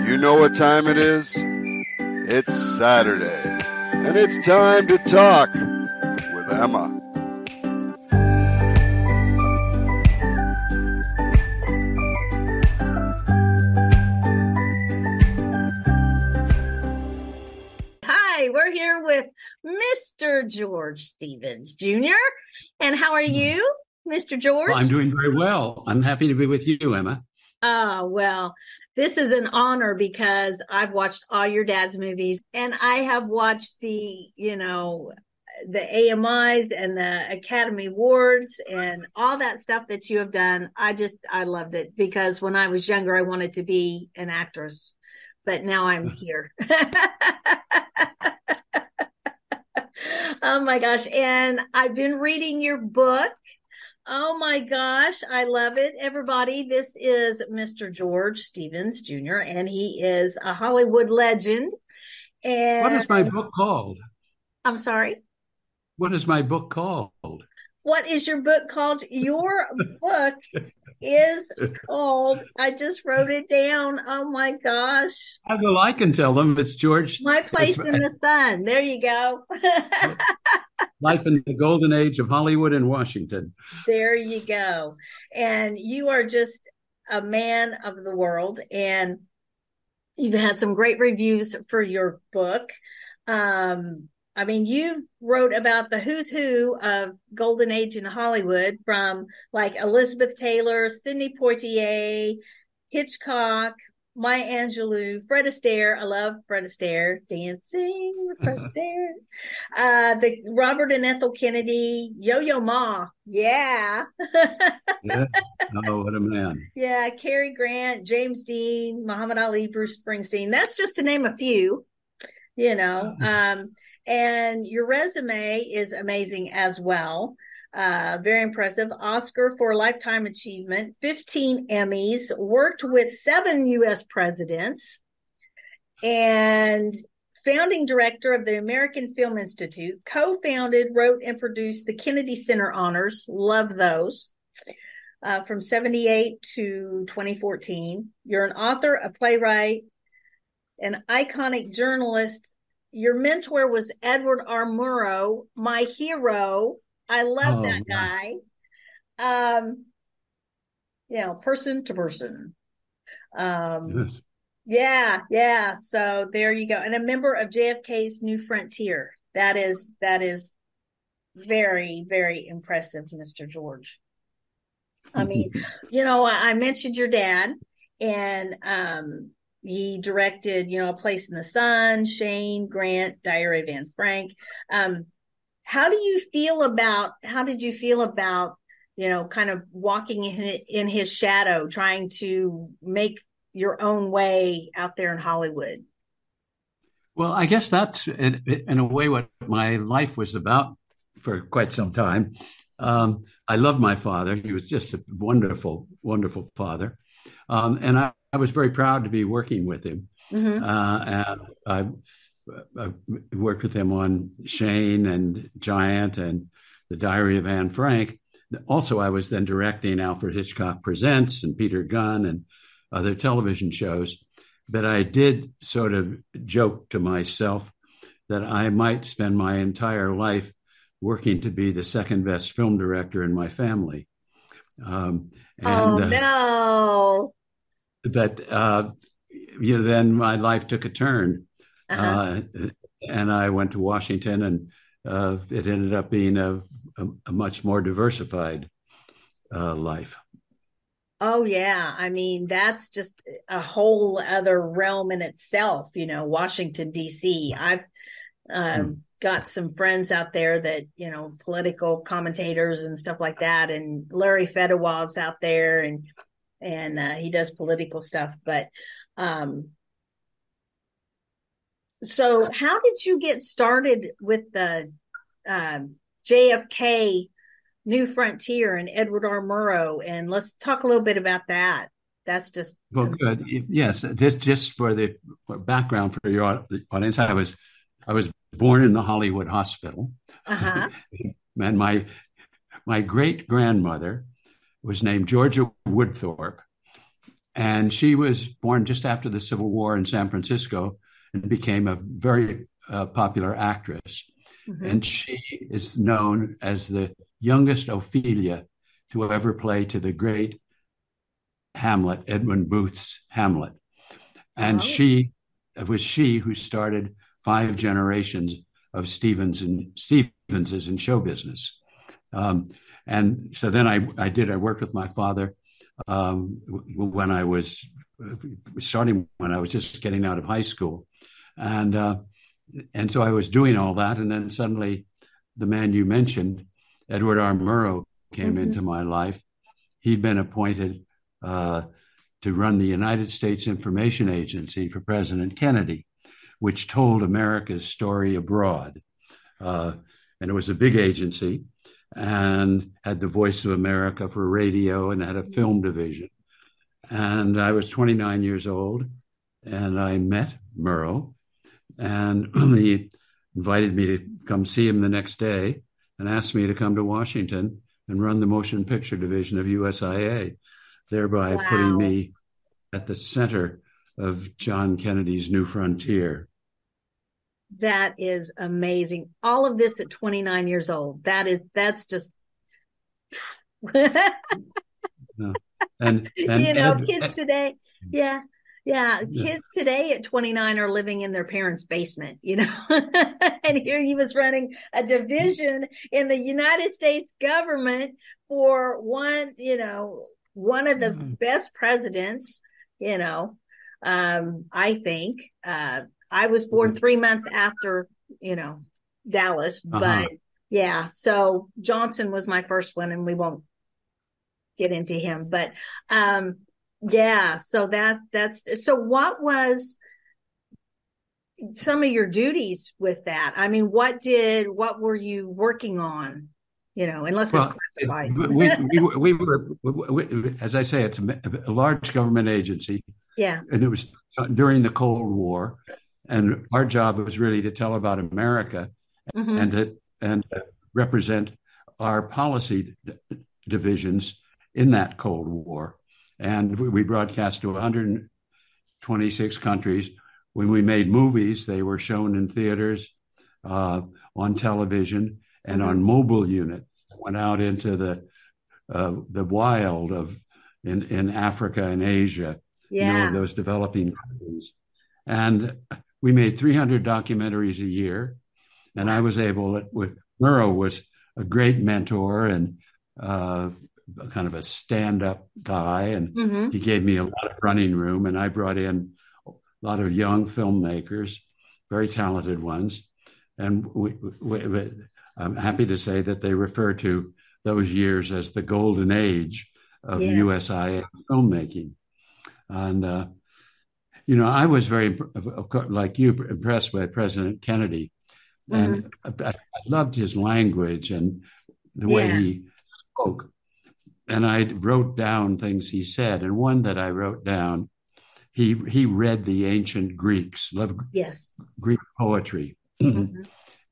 You know what time it is? It's Saturday, and it's time to talk with Emma. Hi, we're here with Mr. George Stevens Jr. And how are you, Mr. George? Well, I'm doing very well. I'm happy to be with you, Emma. Well, this is an honor because I've watched all your dad's movies, and I have watched the AMIs and the Academy Awards and all that stuff that you have done. I loved it because when I was younger, I wanted to be an actress, but now I'm here. Oh my gosh. And I've been reading your book. Oh my gosh, I love it. Everybody, this is Mr. George Stevens Jr., and he is a Hollywood legend. And what is my book called? I'm sorry? What is my book called? What is your book called? Your book is called, I just wrote it down. Oh my gosh. Well, I can tell them it's George. My Place in the Sun. There you go. Life in the Golden Age of Hollywood and Washington. There you go. And you are just a man of the world, and you've had some great reviews for your book. You wrote about the who's who of Golden Age in Hollywood, from like Elizabeth Taylor, Sidney Poitier, Hitchcock, Maya Angelou, Fred Astaire. I love Fred Astaire. Dancing with Fred Astaire. The Robert and Ethel Kennedy, Yo-Yo Ma. Yeah. Yes. Oh, what a man. Yeah. Cary Grant, James Dean, Muhammad Ali, Bruce Springsteen. That's just to name a few, and your resume is amazing as well. Very impressive. Oscar for Lifetime Achievement, 15 Emmys, worked with 7 U.S. presidents, and founding director of the American Film Institute, co-founded, wrote, and produced the Kennedy Center Honors. Love those. From 78 to 2014. You're an author, a playwright, an iconic journalist. Your mentor was Edward R. Murrow, my hero. I love that guy. Person to person. Yes. Yeah. So there you go. And a member of JFK's New Frontier. That is very, very impressive, Mr. George. I mentioned your dad, and he directed, A Place in the Sun, Shane, Grant, Diary of Anne Frank. How did you feel about, kind of walking in his shadow, trying to make your own way out there in Hollywood? Well, I guess that's in a way what my life was about for quite some time. I love my father. He was just a wonderful, wonderful father. And I was very proud to be working with him. Mm-hmm. And I worked with him on Shane and Giant and The Diary of Anne Frank. Also, I was then directing Alfred Hitchcock Presents and Peter Gunn and other television shows. But I did sort of joke to myself that I might spend my entire life working to be the second best film director in my family. No. But then my life took a turn. Uh-huh. And I went to Washington, and it ended up being a much more diversified life. Oh, yeah. That's just a whole other realm in itself, Washington, D.C. I've got some friends out there that, political commentators and stuff like that. And Larry Fedewald's out there, and he does political stuff. But so how did you get started with the JFK New Frontier and Edward R. Murrow? And let's talk a little bit about that. That's just good. Yes, just for background for your audience, I was born in the Hollywood Hospital. Uh-huh. And my great grandmother was named Georgia Woodthorpe, And she was born just after the Civil War in San Francisco and became a very popular actress. Mm-hmm. And she is known as the youngest Ophelia to ever play to the great Hamlet, Edwin Booth's Hamlet. And it was she who started 5 generations of Stevenses in show business. And so then I worked with my father when I was just getting out of high school. And so I was doing all that. And then suddenly the man you mentioned, Edward R. Murrow, came into my life. He'd been appointed to run the United States Information Agency for President Kennedy, which told America's story abroad. And it was a big agency and had the Voice of America for radio and had a film division. And I was 29 years old and I met Murrow, and he invited me to come see him the next day and asked me to come to Washington and run the motion picture division of USIA, thereby putting me at the center of John Kennedy's New Frontier. That is amazing. All of this at 29 years old. That's just and kids today. Yeah. Kids today at 29 are living in their parents' basement, and here he was running a division in the United States government for one of the best presidents, I think. I was born 3 months after, Dallas, but yeah, so Johnson was my first one and we won't get into him, but, yeah, so so what was some of your duties with that? I mean, what were you working on? Unless it's classified. we were, as I say, it's a large government agency. Yeah. And it was during the Cold War. And our job was really to tell about America and to represent our policy divisions in that Cold War. And we broadcast to 126 countries. When we made movies, they were shown in theaters, on television, and on mobile units. Went out into the wild in Africa and Asia, those developing countries. And we made 300 documentaries a year. And I was able, Murrow was a great mentor and kind of a stand-up guy. And he gave me a lot of running room. And I brought in a lot of young filmmakers, very talented ones. And I'm happy to say that they refer to those years as the golden age of USIA filmmaking. And, I was very, like you, impressed by President Kennedy. And I loved his language and the way he spoke. And I wrote down things he said. And one that I wrote down, he read the ancient Greeks, loved Greek poetry. And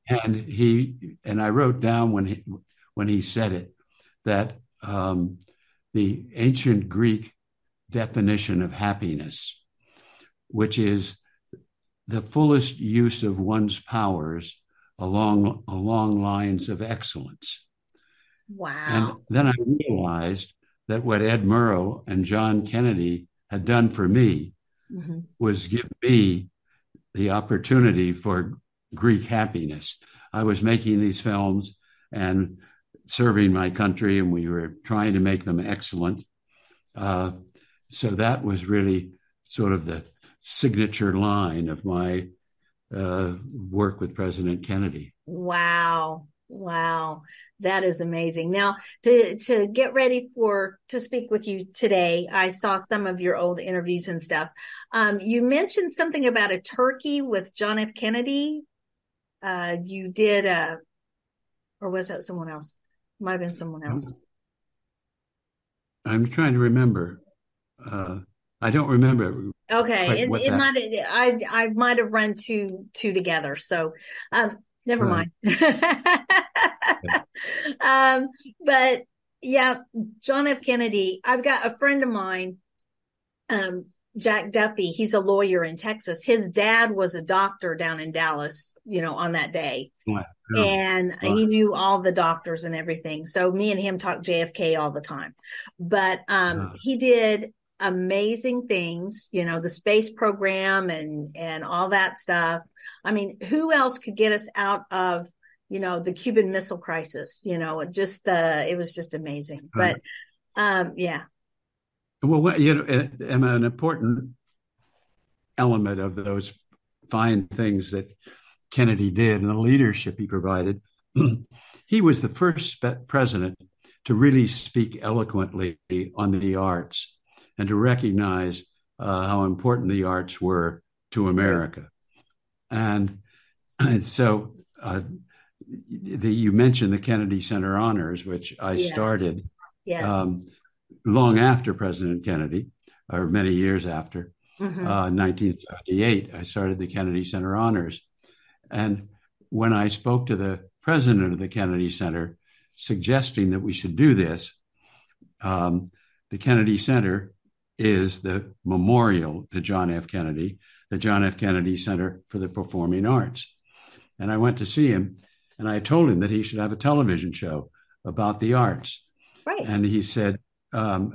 I wrote down when he said it that the ancient Greek definition of happiness, which is the fullest use of one's powers along lines of excellence. Wow. And then I realized that what Ed Murrow and John Kennedy had done for me was give me the opportunity for Greek happiness. I was making these films and serving my country, and we were trying to make them excellent. So that was really sort of the signature line of my work with President Kennedy. Wow. That is amazing. Now, to get ready to speak with you today, I saw some of your old interviews and stuff. You mentioned something about a turkey with John F. Kennedy. You did, or was that someone else? Might have been someone else. I'm trying to remember. I don't remember. Okay, I might have run two together. So, never mind. But yeah, John F. Kennedy. I've got a friend of mine Jack Duffy, he's a lawyer in Texas. His dad was a doctor down in Dallas, on that day. Wow. And Wow. he knew all the doctors and everything. So me and him talked JFK all the time. But he did amazing things, the space program and all that stuff. I mean, who else could get us out of, the Cuban Missile Crisis? It was just amazing. But yeah. Well, Emma, an important element of those fine things that Kennedy did and the leadership he provided, he was the first president to really speak eloquently on the arts and to recognize how important the arts were to America. And so you mentioned the Kennedy Center Honors, which I started long after President Kennedy, or many years after. 1978, I started the Kennedy Center Honors. And when I spoke to the president of the Kennedy Center suggesting that we should do this, the Kennedy Center is the memorial to John F. Kennedy, the John F. Kennedy Center for the Performing Arts. And I went to see him, and I told him that he should have a television show about the arts. Right. And he said, how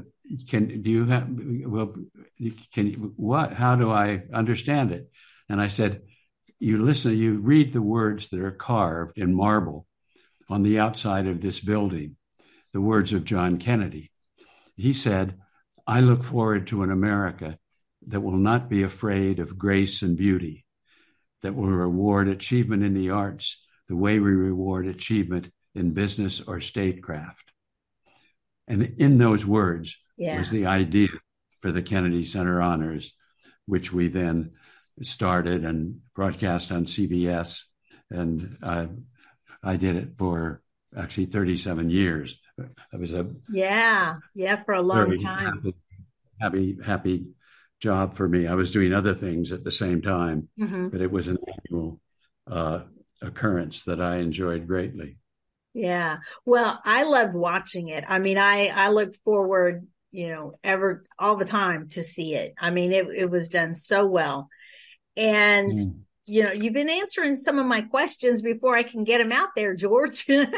do I understand it? And I said, you read the words that are carved in marble on the outside of this building, the words of John Kennedy. He said, I look forward to an America that will not be afraid of grace and beauty, that will reward achievement in the arts the way we reward achievement in business or statecraft. And in those words was the idea for the Kennedy Center Honors, which we then started and broadcast on CBS. And I did it for actually 37 years. It was for a long time. Happy job for me. I was doing other things at the same time, but it was an annual occurrence that I enjoyed greatly. Yeah. Well, I loved watching it. I mean, I looked forward, all the time to see it. I mean, it was done so well. And, you've been answering some of my questions before I can get them out there, George. But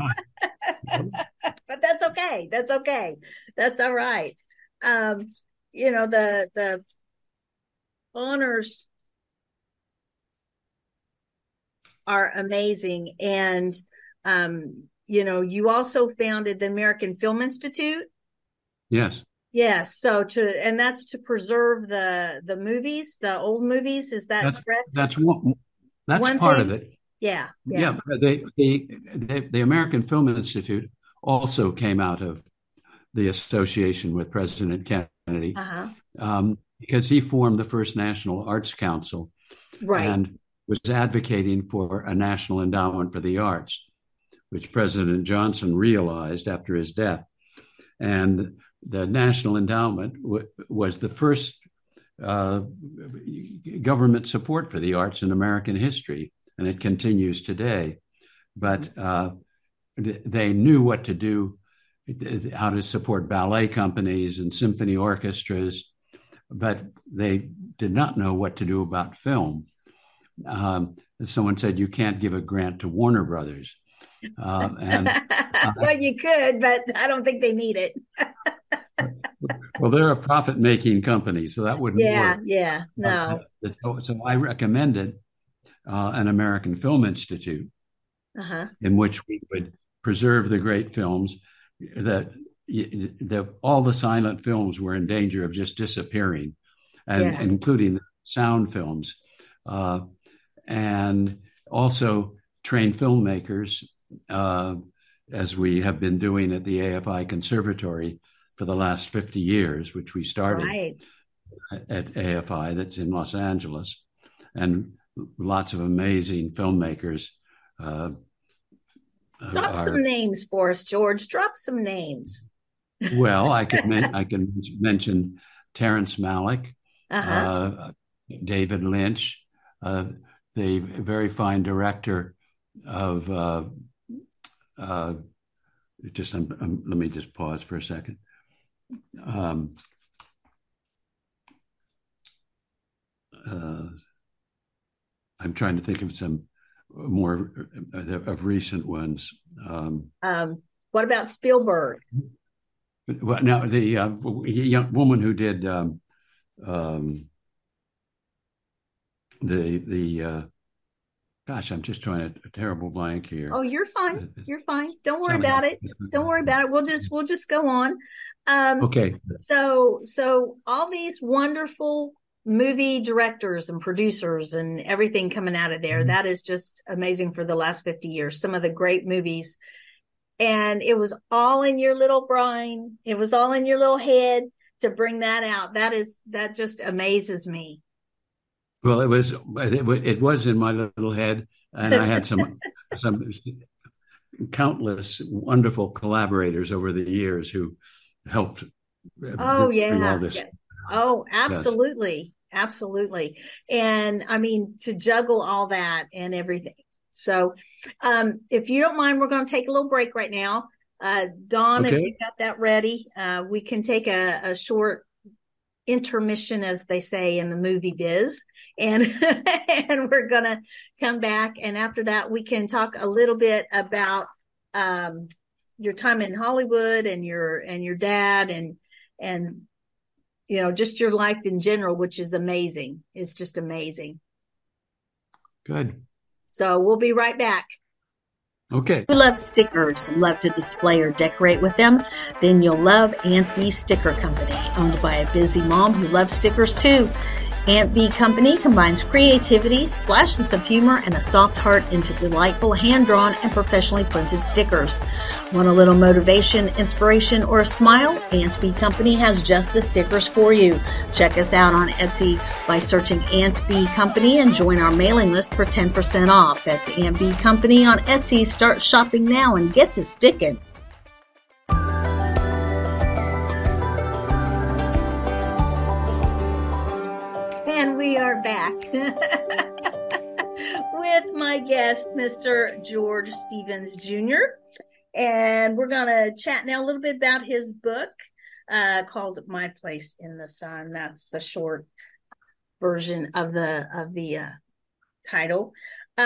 that's okay. That's okay. That's all right. The honors are amazing. And, you also founded the American Film Institute. Yes. Yes. So that's to preserve the movies, the old movies. Is that correct? That's one part of it. Yeah. Yeah. The American Film Institute also came out of the association with President Kennedy, because he formed the first National Arts Council, and was advocating for a national endowment for the arts, which President Johnson realized after his death. And the National Endowment was the first government support for the arts in American history, and it continues today. But they knew what to do, how to support ballet companies and symphony orchestras, but they did not know what to do about film. Someone said, you can't give a grant to Warner Brothers. Well, you could, but I don't think they need it. Well, they're a profit-making company, so that wouldn't work. Yeah, no. So I recommended an American Film Institute, in which we would preserve the great films. That all the silent films were in danger of just disappearing, and including the sound films, and also train filmmakers, as we have been doing at the AFI Conservatory for the last 50 years, which we started at AFI, that's in Los Angeles, and lots of amazing filmmakers. Drop some names for us, George. Drop some names. Well, I can mention Terrence Malick, David Lynch, the very fine director of. Let me just pause for a second. I'm trying to think of some more of recent ones. What about Spielberg? Well, now the young woman who did the gosh, I'm just trying a terrible blank here. Oh, you're fine. You're fine. Don't worry about it. Don't worry about it. We'll just go on. Okay. So all these wonderful movie directors and producers and everything coming out of there, that is just amazing for the last 50 years. Some of the great movies. And it was all in your little brain. It was all in your little head to bring that out. That just amazes me. Well, it was in my little head, and I had some countless wonderful collaborators over the years who helped bring all this. Yeah. Oh, absolutely. Yes. Absolutely. And I mean, to juggle all that and everything. So, if you don't mind, we're going to take a little break right now. Dawn, okay. If you got that ready, we can take a short intermission, as they say in the movie biz, and and we're going to come back. And after that, we can talk a little bit about your time in Hollywood and your dad and just your life in general, which is amazing. It's just amazing. Good. So we'll be right back. Okay. Who loves stickers, love to display or decorate with them? Then you'll love Aunt Bee Sticker Company, owned by a busy mom who loves stickers too. Aunt Bee Company combines creativity, splashes of humor, and a soft heart into delightful hand-drawn and professionally printed stickers. Want a little motivation, inspiration, or a smile? Aunt Bee Company has just the stickers for you. Check us out on Etsy by searching Aunt Bee Company and join our mailing list for 10% off. That's Aunt Bee Company on Etsy. Start shopping now and get to sticking. And we are back with my guest, Mr. George Stevens Jr. And we're going to chat now a little bit about his book called My Place in the Sun. That's the short version of the title.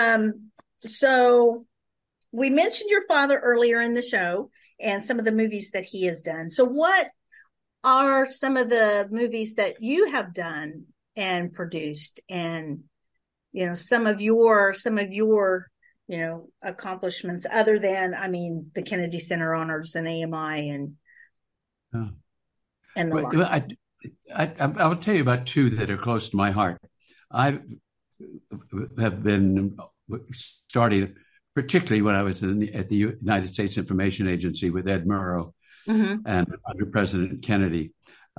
So we mentioned your father earlier in the show and some of the movies that he has done. So what are some of the movies that you have done and produced, and some of your accomplishments, other than the Kennedy Center Honors and AMI and the like? I will tell you about two that are close to my heart. I have been starting, particularly when I was at the United States Information Agency with Ed Murrow, and under President Kennedy.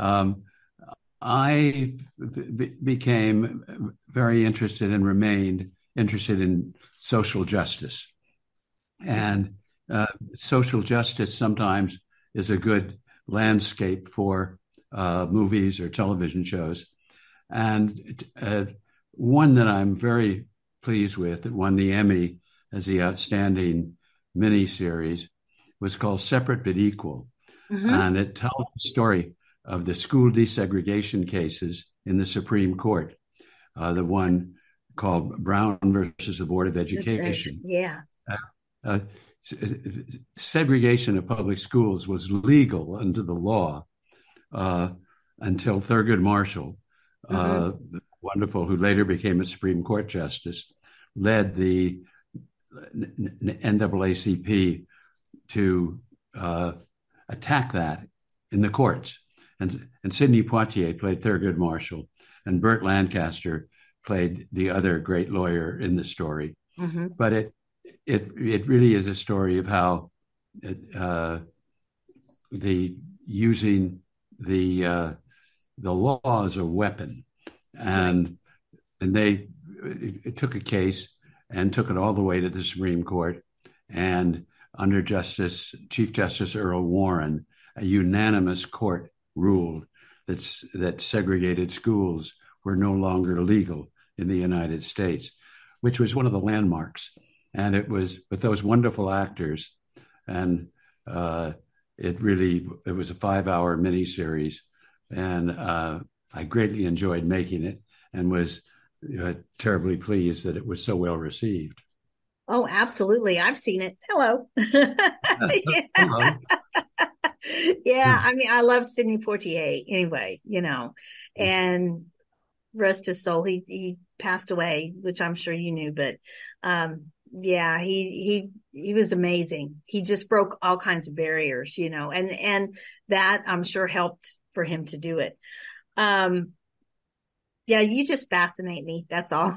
I became very interested and remained interested in social justice. And social justice sometimes is a good landscape for movies or television shows. And one that I'm very pleased with, that won the Emmy as the outstanding miniseries, was called Separate but Equal. And it tells the story of the school desegregation cases in the Supreme Court, the one called Brown versus the Board of Education. Yeah. Segregation of public schools was legal under the law until Thurgood Marshall, wonderful, who later became a Supreme Court justice, led the NAACP to attack that in the courts. And Sidney Poitier played Thurgood Marshall, and Burt Lancaster played the other great lawyer in the story. But it really is a story of how using the law as a weapon, and they took a case and took it all the way to the Supreme Court, and under Chief Justice Earl Warren, a unanimous court ruled that segregated schools were no longer legal in the United States, which was one of the landmarks. And it was with those wonderful actors, and it was a 5-hour miniseries, and I greatly enjoyed making it. and was terribly pleased that it was so well received. Oh, absolutely. I've seen it. Hello. Hello. Yeah, I mean, I love Sidney Poitier anyway, and rest his soul. He passed away, which I'm sure you knew, but yeah, he was amazing. He just broke all kinds of barriers, and that I'm sure helped for him to do it. Yeah, you just fascinate me. That's all.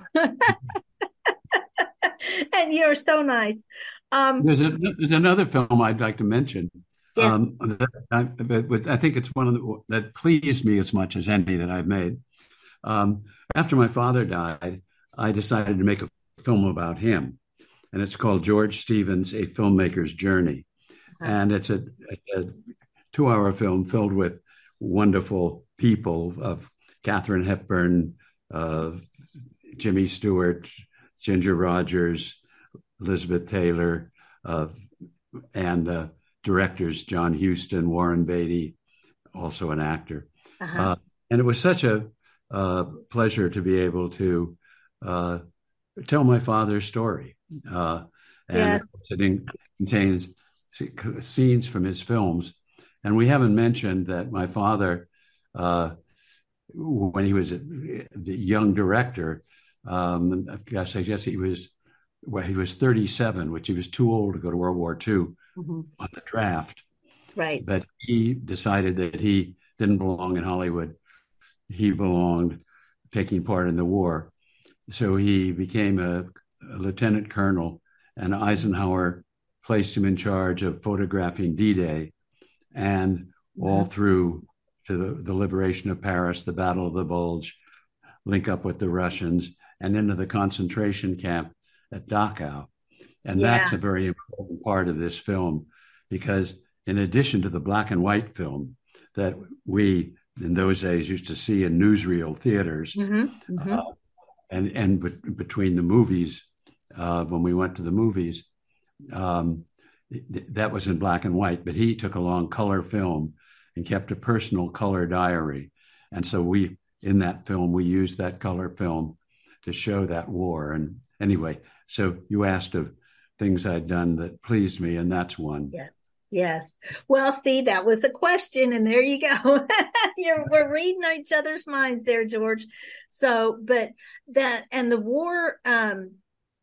And you're so nice. There's another film I'd like to mention. Yes. I think it's one of that pleased me as much as any that I've made. After my father died, I decided to make a film about him, and it's called George Stevens: A Filmmaker's Journey, and it's a 2-hour film filled with wonderful people of Katharine Hepburn, Jimmy Stewart, Ginger Rogers, Elizabeth Taylor, and directors John Huston, Warren Beatty, also an actor. And it was such a pleasure to be able to tell my father's story. And it contains scenes from his films. And we haven't mentioned that my father, when he was the young director, I guess he was 37, which he was too old to go to World War II on the draft. Right. But he decided that he didn't belong in Hollywood. He belonged taking part in the war. So he became a lieutenant colonel, and Eisenhower placed him in charge of photographing D-Day and all through to the liberation of Paris, the Battle of the Bulge, link up with the Russians, and into the concentration camp at Dachau. And that's a very important part of this film, because in addition to the black and white film that we in those days used to see in newsreel theaters, and between the movies, when we went to the movies, that was in black and white, but he took along color film and kept a personal color diary. And so in that film, we used that color film to show that war. And anyway, so you asked of things I'd done that pleased me, and that's one. Yeah. Yes. Well, see, that was a question, and there you go. We're reading each other's minds there, George. So, but that, and the war, kind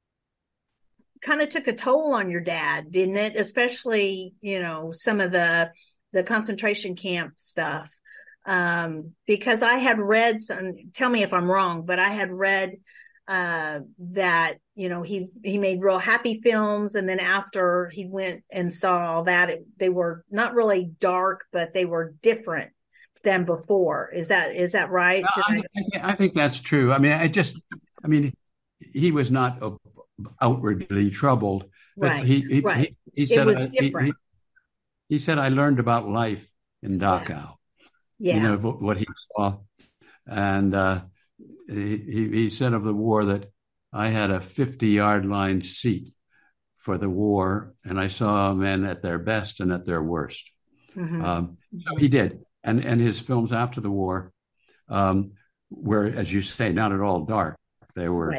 of took a toll on your dad, didn't it? Especially, some of the concentration camp stuff. Because I had read tell me if I'm wrong, but I had read, that, he made real happy films. And then after he went and saw all that, they were not really dark, but they were different than before. Is that right? I think that's true. I mean, he was not outwardly troubled, but right. he said, he said, I learned about life in Dachau, what he saw. And, he said of the war that I had a 50-yard line seat for the war, and I saw men at their best and at their worst. So he did. And his films after the war were, as you say, not at all dark. They were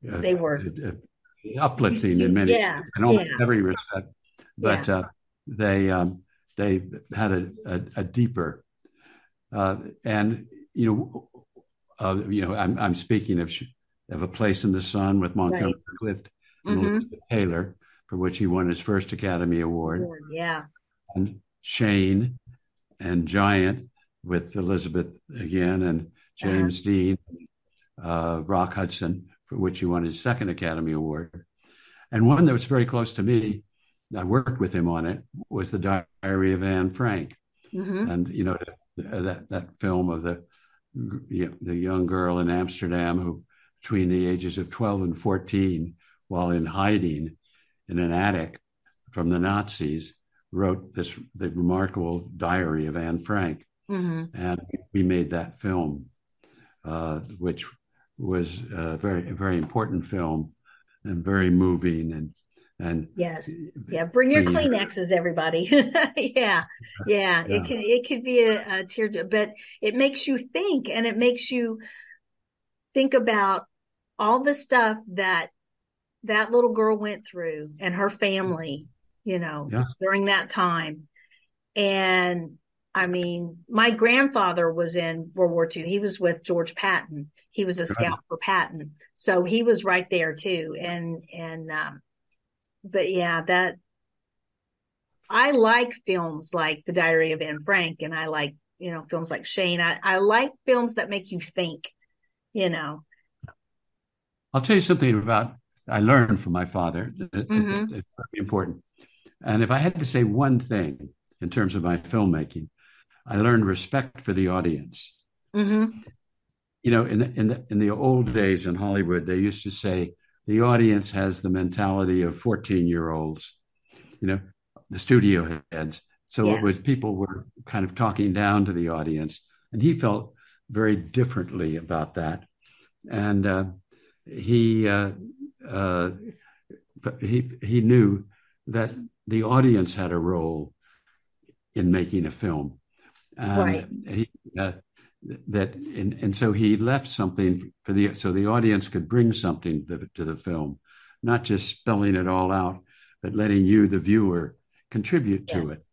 uplifting in many, in almost every respect. But they had a deeper, and I'm speaking of A Place in the Sun with Montgomery Clift and Elizabeth Taylor, for which he won his first Academy Award. And Shane and Giant with Elizabeth again, and James Dean, Rock Hudson, for which he won his second Academy Award. And one that was very close to me, I worked with him on it, was The Diary of Anne Frank. And, that film of the young girl in Amsterdam who, between the ages of 12 and 14, while in hiding in an attic from the Nazis, wrote the remarkable Diary of Anne Frank. And we made that film, which was a very, very important film and very moving. And yes, bring your Kleenexes, everybody. It could be a tear, but it makes you think, and it makes you think about all the stuff that little girl went through and her family, during that time. And I mean, my grandfather was in World War II. He was with George Patton. He was a scout for Patton. So he was right there too. But yeah, I like films like The Diary of Anne Frank, and I like, films like Shane. I like films that make you think, I'll tell you something I learned from my father. It's very important. And if I had to say one thing in terms of my filmmaking, I learned respect for the audience. Mm-hmm. In the old days in Hollywood, they used to say the audience has the mentality of 14-year-olds, the studio heads. So it was, people were kind of talking down to the audience, and he felt very differently about that. And he knew that the audience had a role in making a film, and so he left something so the audience could bring something to the film, not just spelling it all out, but letting you, the viewer, contribute to it.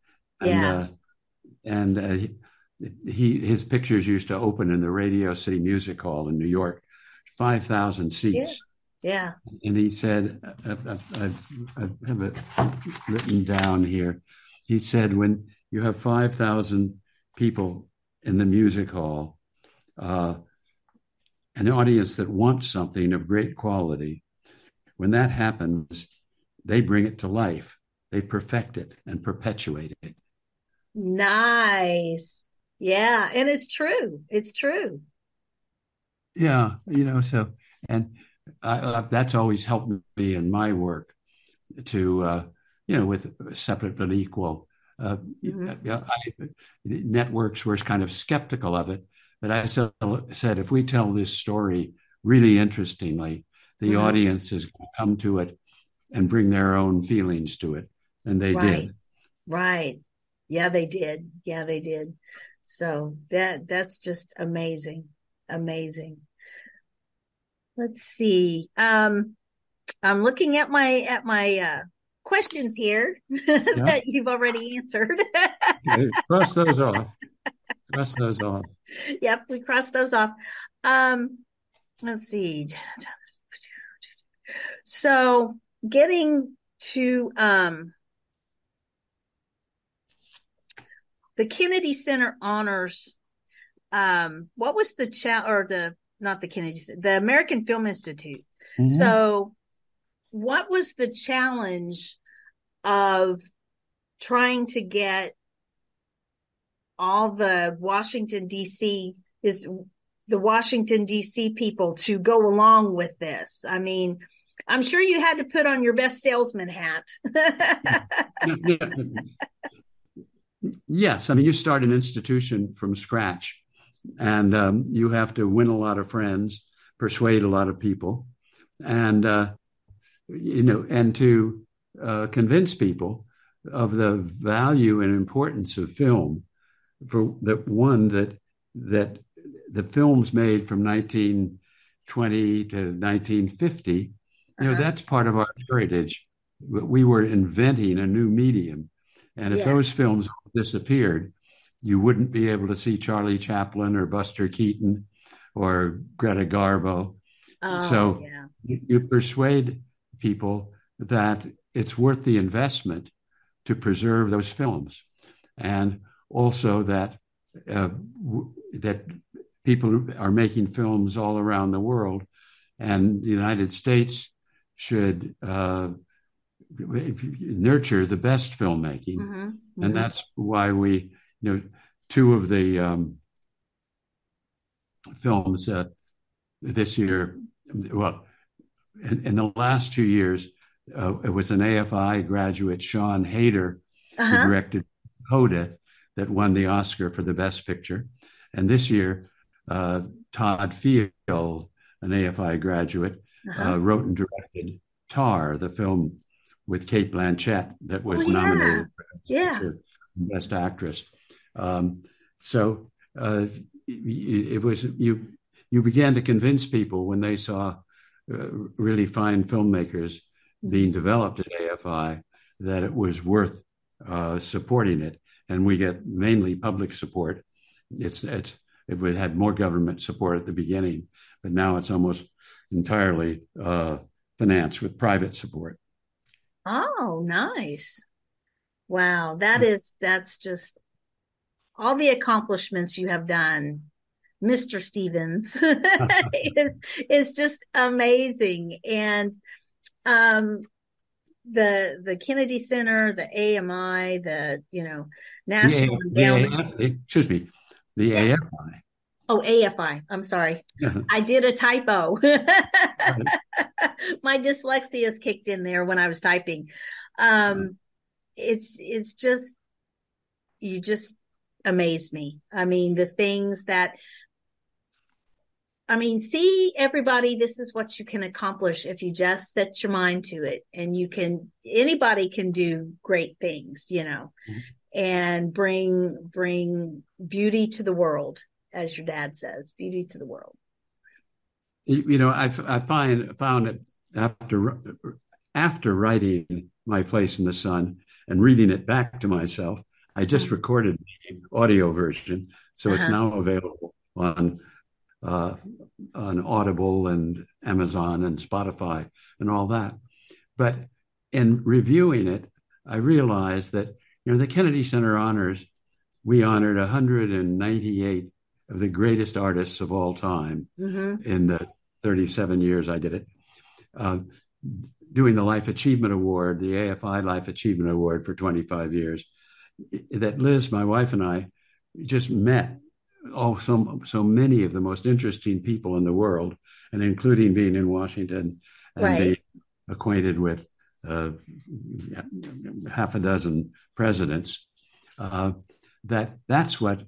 His pictures used to open in the Radio City Music Hall in New York, 5,000 seats. Yeah. And he said, I have it written down here. He said, when you have 5,000 people in the music hall, an audience that wants something of great quality, when that happens, they bring it to life. They perfect it and perpetuate it. Nice. Yeah. And it's true. It's true. Yeah. And that's always helped me in my work to, with separate but equal. Networks were kind of skeptical of it, but I said, if we tell this story really interestingly, the audience is going to come to it and bring their own feelings to it. And they did. Right. Yeah, they did. So that's just amazing. Amazing. Let's see. I'm looking at my questions here that you've already answered. Cross those off. Yep, we crossed those off. Let's see. So getting to the Kennedy Center honors, what was not the Kennedy Center, the American Film Institute. Mm-hmm. So what was the challenge of trying to get all the Washington, D.C. people to go along with this? I mean, I'm sure you had to put on your best salesman hat. Yes. I mean, you start an institution from scratch, and you have to win a lot of friends, persuade a lot of people, and to convince people of the value and importance of film. For that the films made from 1920 to 1950, that's part of our heritage. We were inventing a new medium. And if those films disappeared, you wouldn't be able to see Charlie Chaplin or Buster Keaton or Greta Garbo. You persuade people that it's worth the investment to preserve those films. And also that people are making films all around the world, and the United States should nurture the best filmmaking. And that's why we, two of the films this year, well, in the last 2 years, it was an AFI graduate, Sean Hayter, who directed Coda, that won the Oscar for the Best Picture. And this year, Todd Field, an AFI graduate, wrote and directed Tar, the film with Cate Blanchett that was nominated for Best Actress. So it was you began to convince people when they saw really fine filmmakers being developed at AFI that it was worth supporting it. And we get mainly public support. It would have more government support at the beginning, but now it's almost entirely financed with private support. Oh, nice. Wow. That's just all the accomplishments you have done, Mr. Stevens, is just amazing. And the Kennedy Center, the AMI, the National Endowment. Excuse me, the AFI. Oh, AFI. I'm sorry. I did a typo. My dyslexia has kicked in there when I was typing. It's just, you just amaze me. I mean, the things that, see, everybody, this is what you can accomplish if you just set your mind to it. And anybody can do great things, and bring beauty to the world, as your dad says, beauty to the world. I found it after writing My Place in the Sun and reading it back to myself, I just recorded the audio version. So it's now available on Audible and Amazon and Spotify and all that. But in reviewing it, I realized that, the Kennedy Center Honors, we honored 198 of the greatest artists of all time in the 37 years I did it. Doing the Life Achievement Award, the AFI Life Achievement Award for 25 years, that Liz, my wife, and I just met so many of the most interesting people in the world, and including being in Washington and being acquainted with half a dozen presidents. That's what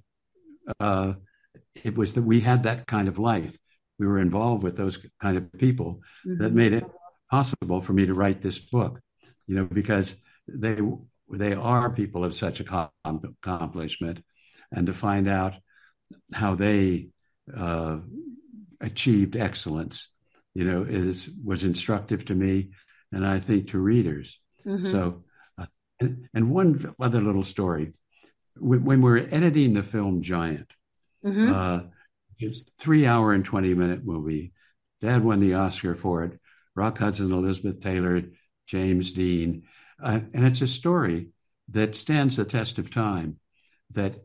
it was, that we had that kind of life. We were involved with those kind of people that made it possible for me to write this book, because they are people of such accomplishment, and to find out how they achieved excellence, was instructive to me, and I think to readers. So, and one other little story: when we're editing the film Giant, it's a 3-hour and 20-minute movie. Dad won the Oscar for it. Rock Hudson, Elizabeth Taylor, James Dean, and it's a story that stands the test of time. That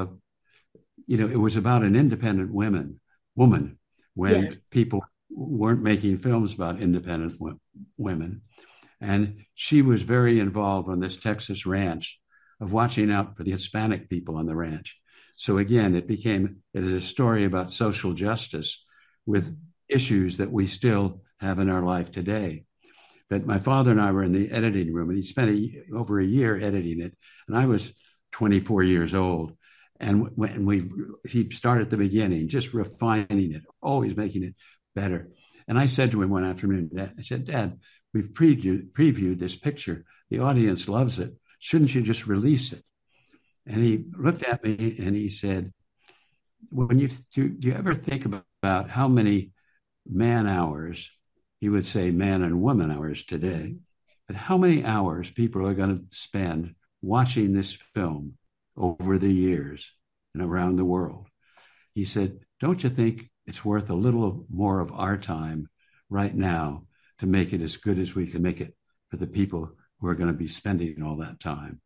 it was about an independent woman when people weren't making films about independent women. And she was very involved on this Texas ranch of watching out for the Hispanic people on the ranch. So again, it is a story about social justice with issues that we still have in our life today. But my father and I were in the editing room, and he spent over a year editing it. And I was 24 years old. And he started at the beginning, just refining it, always making it better. And I said to him one afternoon, Dad, we've previewed this picture. The audience loves it. Shouldn't you just release it? And he looked at me and he said, do you ever think about how many man hours, he would say man and woman hours today, but how many hours people are going to spend watching this film over the years and around the world? He said, don't you think it's worth a little more of our time right now to make it as good as we can make it for the people who are going to be spending all that time?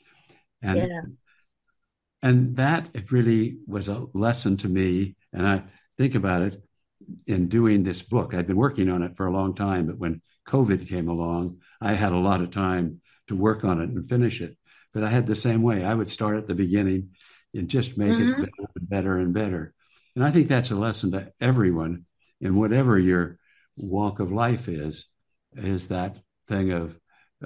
And that it really was a lesson to me. And I think about it in doing this book. I'd been working on it for a long time, but when COVID came along, I had a lot of time to work on it and finish it. But I had the same way. I would start at the beginning and just make it better and better. And I think that's a lesson to everyone in whatever your walk of life is that thing of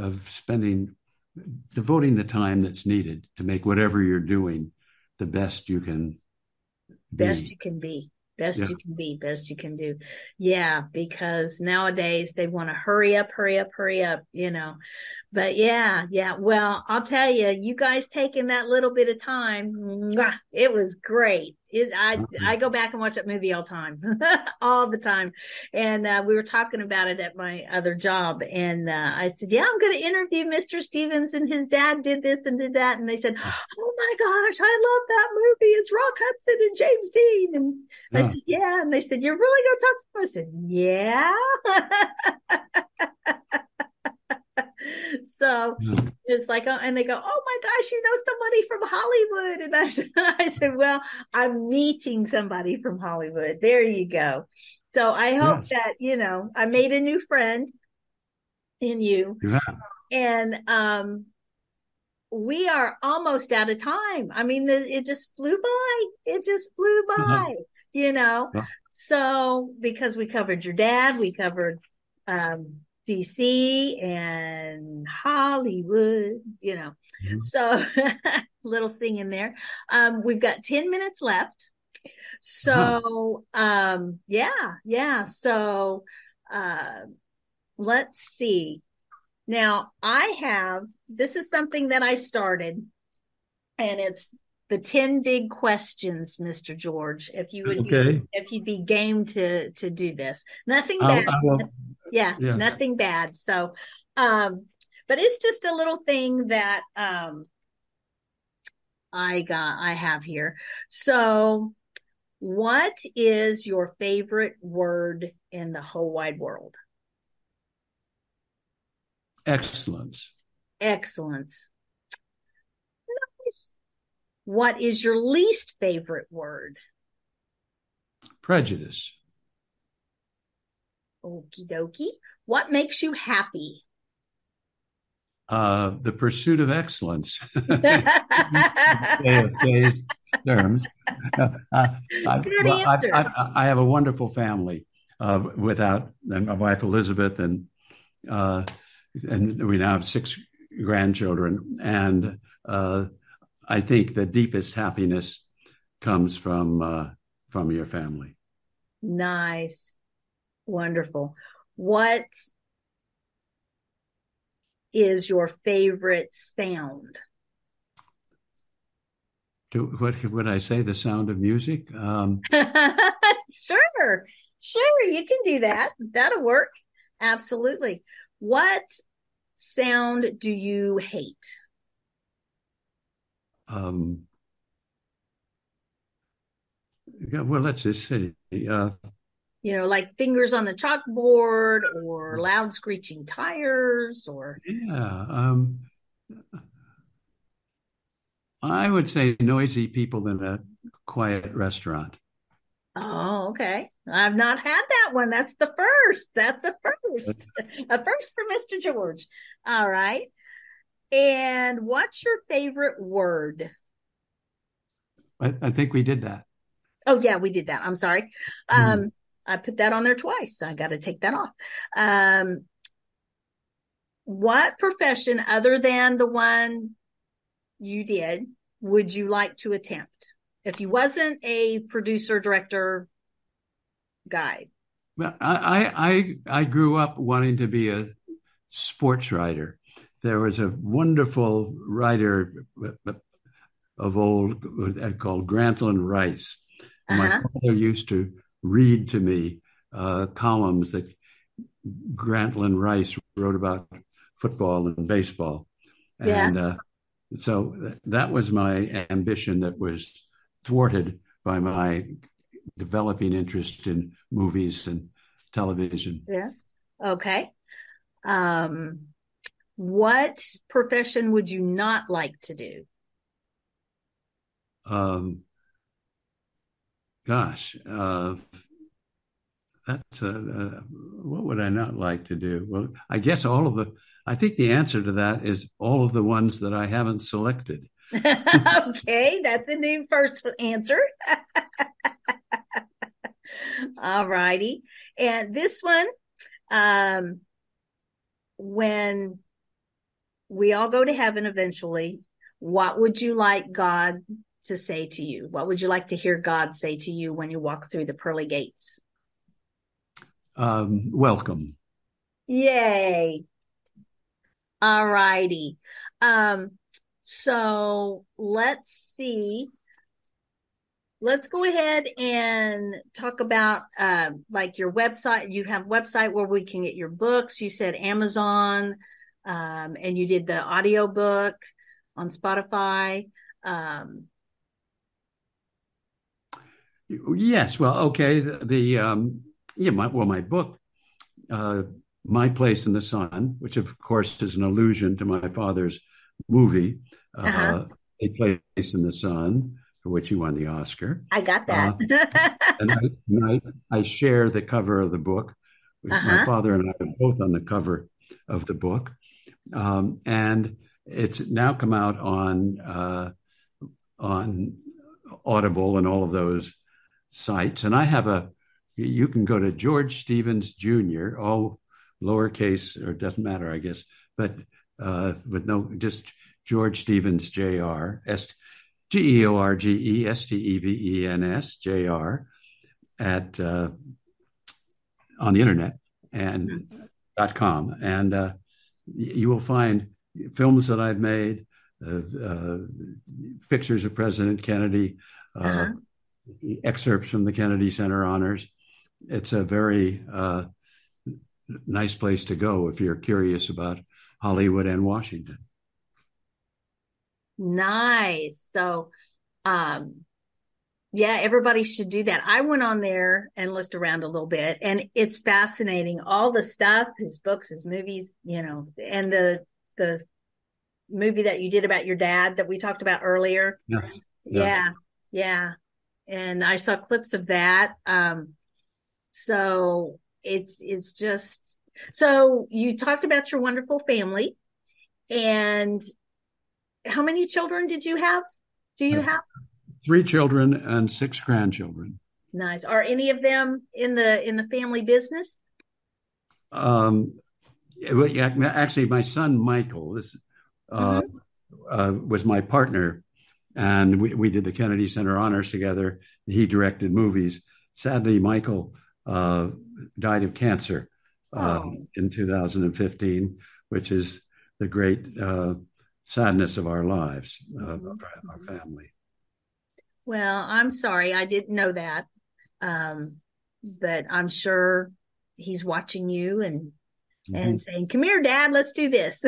devoting the time that's needed to make whatever you're doing the best you can be. Best you can be, best you can do. Yeah, because nowadays they want to hurry up, But yeah, yeah. Well, I'll tell you, you guys taking that little bit of time, it was great. I go back and watch that movie all the time, all the time. And we were talking about it at my other job, and I said, "Yeah, I'm going to interview Mr. Stevens, and his dad did this and did that." And they said, "Oh my gosh, I love that movie. It's Rock Hudson and James Dean." And I said, "Yeah." And they said, "You're really going to talk to him?" I said, "Yeah." So it's like, and they go, "Oh my gosh, you know somebody from Hollywood." And I said, "Well, I'm meeting somebody from Hollywood." There you go. So I hope that, I made a new friend in you. Yeah. And we are almost out of time. I mean, it just flew by. It just flew by, So because we covered your dad, we covered DC and Hollywood, So little singing there. We've got 10 minutes left. So, yeah. So, let's see. Now this is something that I started, and it's the 10 big questions, Mr. George, if you'd be game to do this. Nothing bad. Yeah, nothing bad. So, but it's just a little thing that, I have here. So what is your favorite word in the whole wide world? Excellence. Excellence. Nice. What is your least favorite word? Prejudice. Okie dokie. What makes you happy? The pursuit of excellence. Terms. I have a wonderful family without my wife Elizabeth, and we now have 6 grandchildren. And I think the deepest happiness comes from your family. Nice. Wonderful. What is your favorite sound? What would I say? The sound of music? Sure, you can do that. That'll work. Absolutely. What sound do you hate? Well, let's just say, like fingers on the chalkboard, or loud screeching tires, or I would say noisy people in a quiet restaurant. Oh, okay. I've not had that one. That's the first. That's a first. A first for Mr. George. All right. And what's your favorite word? I think we did that. Oh, yeah, we did that. I'm sorry. I put that on there twice. I got to take that off. What profession other than the one you did would you like to attempt if you wasn't a producer, director, guy? Well, I grew up wanting to be a sports writer. There was a wonderful writer of old called Grantland Rice. My father used to read to me columns that Grantland Rice wrote about football and baseball. And so that was my ambition that was thwarted by my developing interest in movies and television. Yeah. Okay. What profession would you not like to do? Gosh, that's what would I not like to do? Well, I guess I think the answer to that is all of the ones that I haven't selected. Okay, that's the new first answer. All righty. And this one, when we all go to heaven eventually, what would you like God to say to you? What would you like to hear God say to you when you walk through the pearly gates? Welcome. Yay. All righty. So let's see. Let's go ahead and talk about like your website. You have a website where we can get your books. You said Amazon, and you did the audio book on Spotify. Yes. Well, okay. My book, My Place in the Sun, which of course is an allusion to my father's movie, Uh-huh. A Place in the Sun, for which he won the Oscar. I got that. I share the cover of the book. My Uh-huh. father and I are both on the cover of the book. And it's now come out on Audible and all of those sites. And you can go to George Stevens Jr., all lowercase, or it doesn't matter, I guess, but with no, just George Stevens Jr. Georgestevens Jr. at on the internet and .com, and you will find films that I've made, pictures of President Kennedy, Uh-huh. excerpts from the Kennedy Center honors. It's a very nice place to go if you're curious about Hollywood and Washington. Nice. So, yeah, everybody should do that. I went on there and looked around a little bit, and it's fascinating. All the stuff, his books, his movies, and the movie that you did about your dad that we talked about earlier. Yes. Yeah. Yeah, yeah. And I saw clips of that. So it's just so you talked about your wonderful family, and how many children did you have? Do I you have have? 3 children and 6 grandchildren. Nice. Are any of them in the family business? Um, Actually, my son Michael uh, Mm-hmm. was my partner, and we did the Kennedy Center honors together. He directed movies. Sadly, Michael died of cancer Oh. in 2015, which is the great sadness of our lives, of Mm-hmm. our family. Well, I'm sorry, I didn't know that. But I'm sure he's watching you and Mhm. saying, "Come here, Dad, let's do this."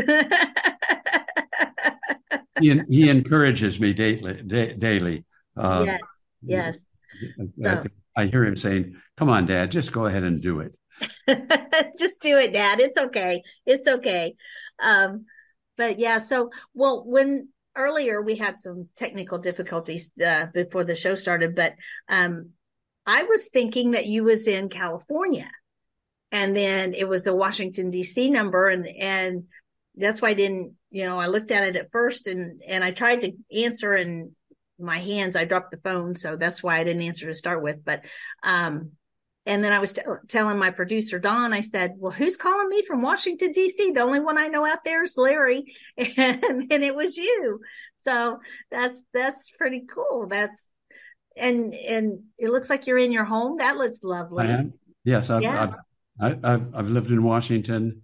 He encourages me daily. Uh, Yes, yes. I, So I hear him saying, "Come on, Dad, just go ahead and do it." just do it, Dad. It's okay. It's okay. Um, but yeah, so well, when earlier we had some technical difficulties before the show started, but I was thinking that you was in California, and then it was a Washington D.C. number, and that's why I didn't. I looked at it at first, and I tried to answer, and my hands, I dropped the phone, so that's why I didn't answer to start with. But and then I was telling my producer, Don, I said, well, who's calling me from Washington, D.C.? The only one I know out there is Larry. And it was you. So that's pretty cool. And it looks like you're in your home. That looks I lovely. am. Yes, Yeah. I've lived in Washington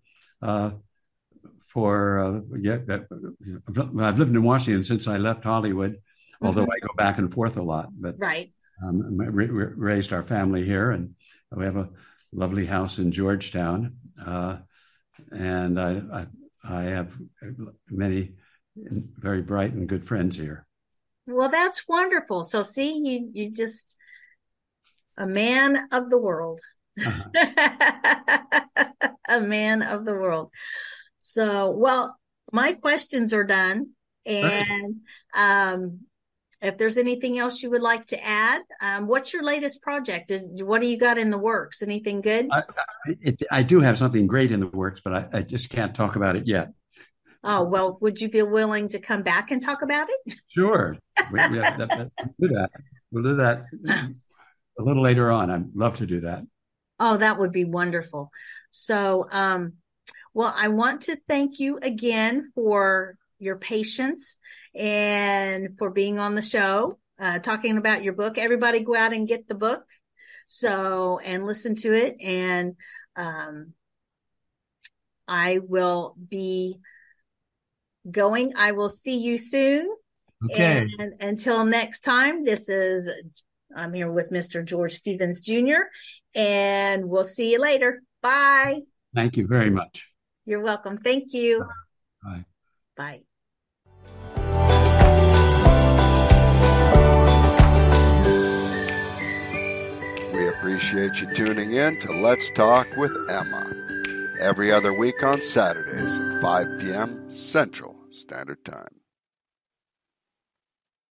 for I've lived in Washington since I left Hollywood, although Mm-hmm. I go back and forth a lot. But Right. raised our family here, and we have a lovely house in Georgetown, and I have many very bright and good friends here. Well, that's wonderful. So see, you just a man of the world. Uh-huh. A man of the world. So, well, my questions are done. Great. And if there's anything else you would like to add, what's your latest project? What do you got in the works? Anything good? I do have something great in the works, but I just can't talk about it yet. Oh, well, would you be willing to come back and talk about Sure, we'll do that. We'll do that it? a little later on. I'd love to do that. Oh, that would be wonderful. So, well, I want to thank you again for your patience and for being on the show, talking about your book. Everybody go out and get the book. So, and listen to it. And, I will be going. I will see you soon. Okay. And until next time, I'm here with Mr. George Stevens Jr., and we'll see you later. Bye. Thank you very much. You're welcome. Thank you. Bye. Bye. We appreciate you tuning in to Let's Talk with Emma every other week on Saturdays at 5 p.m. Central Standard Time.